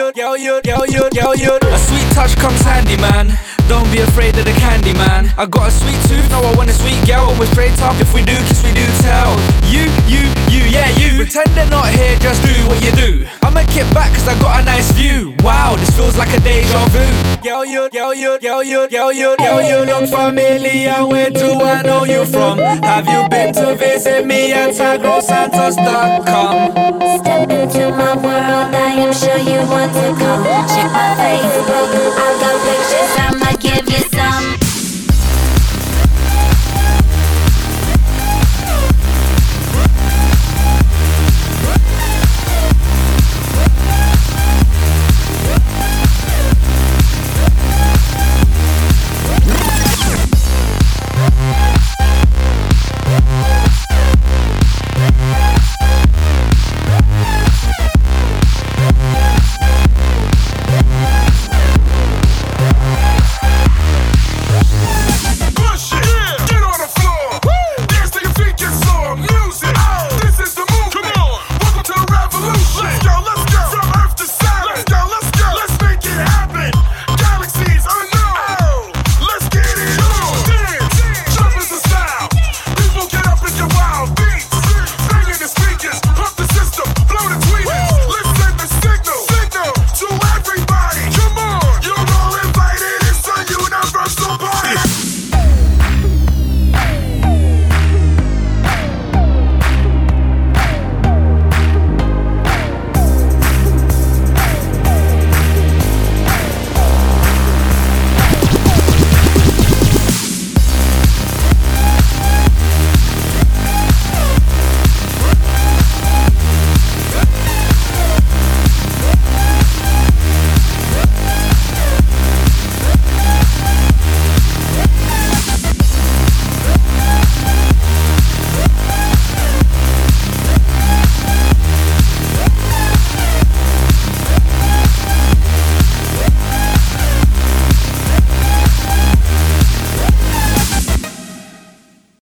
A sweet touch comes handy, man. Don't be afraid of the candy, man. I got a sweet tooth, no I want a sweet girl. Always straight up, if we do kiss we do tell. You, yeah you. Pretend they're not here, just do what you do. I'ma kick back cause I got a nice view. Wow, this feels like a deja vu. You look familiar, where do I know you from? Have you been to visit me at tigrosantos.com? Step into my world, I am sure you want to come. Check my Facebook, I've got pictures, I'ma give you